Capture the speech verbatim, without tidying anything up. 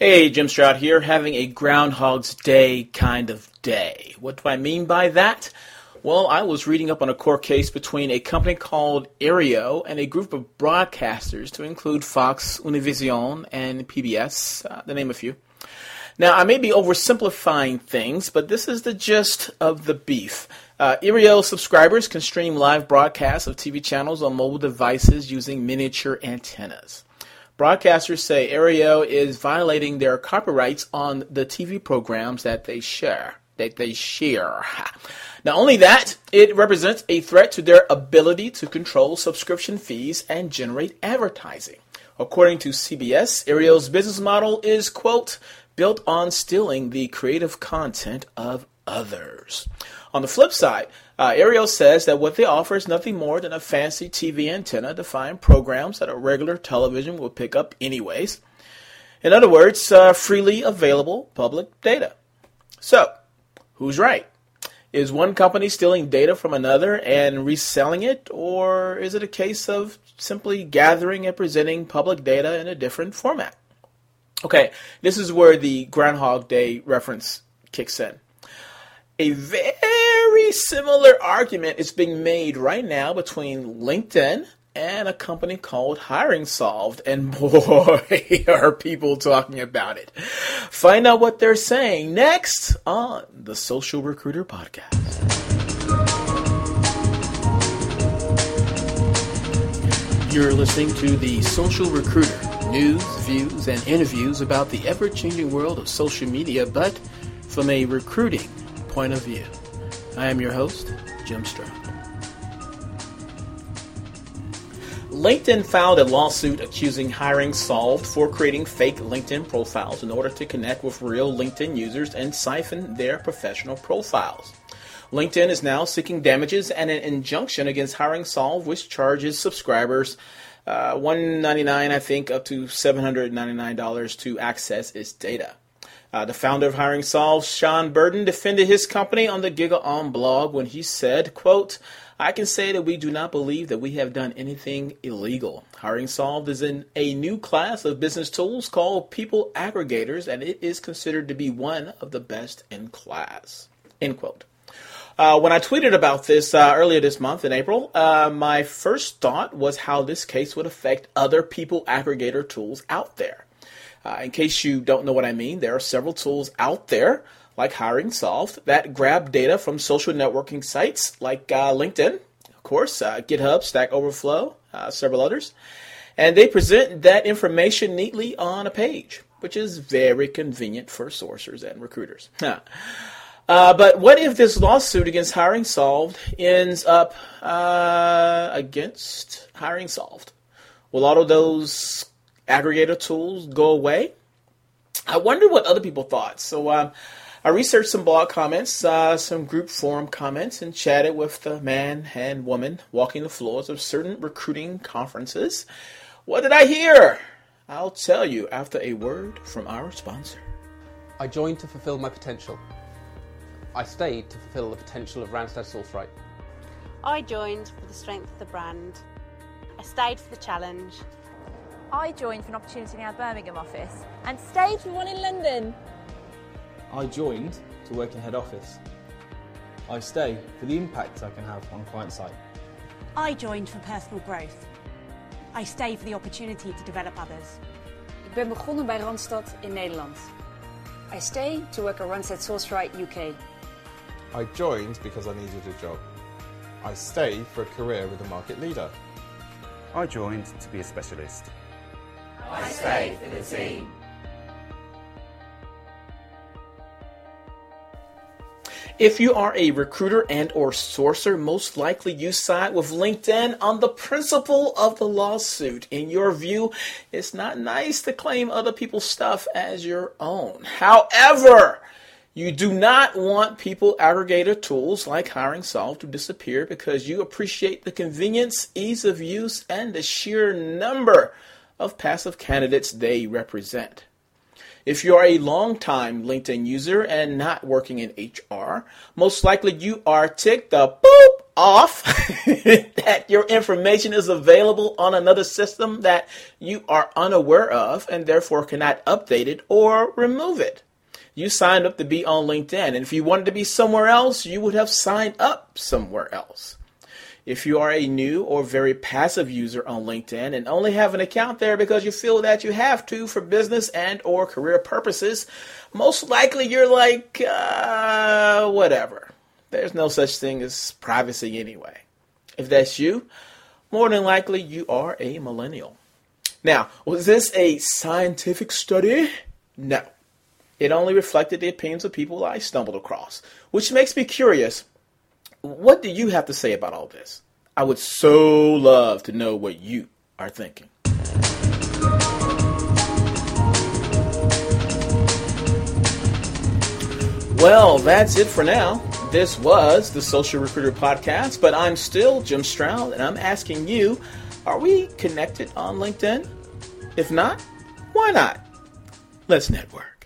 Hey, Jim Stroud here, having a Groundhog's Day kind of day. What do I mean by that? Well, I was reading up on a court case between a company called Aereo and a group of broadcasters to include Fox, Univision, and P B S, uh, to name a few. Now, I may be oversimplifying things, but this is the gist of the beef. Uh, Aereo subscribers can stream live broadcasts of T V channels on mobile devices using miniature antennas. Broadcasters say Aereo is violating their copyrights on the T V programs that they share. That they share. Not only that, it represents a threat to their ability to control subscription fees and generate advertising. According to C B S, Aereo's business model is, quote, built on stealing the creative content of others. On the flip side, uh, Aereo says that what they offer is nothing more than a fancy T V antenna to find programs that a regular television will pick up anyways. In other words, uh, freely available public data. So, who's right? Is one company stealing data from another and reselling it, or is it a case of simply gathering and presenting public data in a different format? Okay, this is where the Groundhog Day reference kicks in. A very similar argument is being made right now between LinkedIn and a company called HiringSolved, and boy, are people talking about it. Find out what they're saying next on the Social Recruiter Podcast. You're listening to the Social Recruiter, news, views, and interviews about the ever-changing world of social media, but from a recruiting point of view. I am your host, Jim Stroud. LinkedIn filed a lawsuit accusing HiringSolved for creating fake LinkedIn profiles in order to connect with real LinkedIn users and siphon their professional profiles. LinkedIn is now seeking damages and an injunction against HiringSolved, which charges subscribers uh, one hundred ninety-nine dollars, I think, up to seven hundred ninety-nine dollars to access its data. Uh, the founder of HiringSolved, Sean Burden, defended his company on the GigaOM blog when he said, quote, I can say that we do not believe that we have done anything illegal. HiringSolved is in a new class of business tools called people aggregators, and it is considered to be one of the best in class, end quote. Uh, when I tweeted about this uh, earlier this month in April, uh, my first thought was how this case would affect other people aggregator tools out there. Uh, in case you don't know what I mean, there are several tools out there, like HiringSolved, that grab data from social networking sites like uh, LinkedIn, of course, uh, GitHub, Stack Overflow, uh, several others. And they present that information neatly on a page, which is very convenient for sourcers and recruiters. uh, but what if this lawsuit against HiringSolved ends up uh, against HiringSolved? Will all of those aggregator tools go away? I wonder what other people thought. So um, I researched some blog comments, uh, some group forum comments, and chatted with the man and woman walking the floors of certain recruiting conferences. What did I hear? I'll tell you after a word from our sponsor. I joined to fulfill my potential. I stayed to fulfill the potential of Randstad Sourceright. I joined for the strength of the brand. I stayed for the challenge. I joined for an opportunity in our Birmingham office and stayed for one in London. I joined to work in head office. I stay for the impact I can have on client side. I joined for personal growth. I stay for the opportunity to develop others. Ik ben begonnen bij Randstad in Nederland. I stay to work at Randstad Sourceright U K. I joined because I needed a job. I stay for a career with a market leader. I joined to be a specialist. I stay for the team. If you are a recruiter and or sourcer, most likely you side with LinkedIn on the principle of the lawsuit. In your view, it's not nice to claim other people's stuff as your own. However, you do not want people aggregator tools like HiringSolved to disappear because you appreciate the convenience, ease of use, and the sheer number of passive candidates they represent. If you're a long-time LinkedIn user and not working in H R, most likely you are ticked the boop off that your information is available on another system that you are unaware of and therefore cannot update it or remove it. You signed up to be on LinkedIn, and if you wanted to be somewhere else, you would have signed up somewhere else. If you are a new or very passive user on LinkedIn and only have an account there because you feel that you have to for business and or career purposes, most likely you're like, uh, whatever. There's no such thing as privacy anyway. If that's you, more than likely you are a millennial. Now, was this a scientific study? No. It only reflected the opinions of people I stumbled across, which makes me curious. What do you have to say about all this? I would so love to know what you are thinking. Well, that's it for now. This was the Social Recruiter Podcast, but I'm still Jim Stroud, and I'm asking you, are we connected on LinkedIn? If not, why not? Let's network.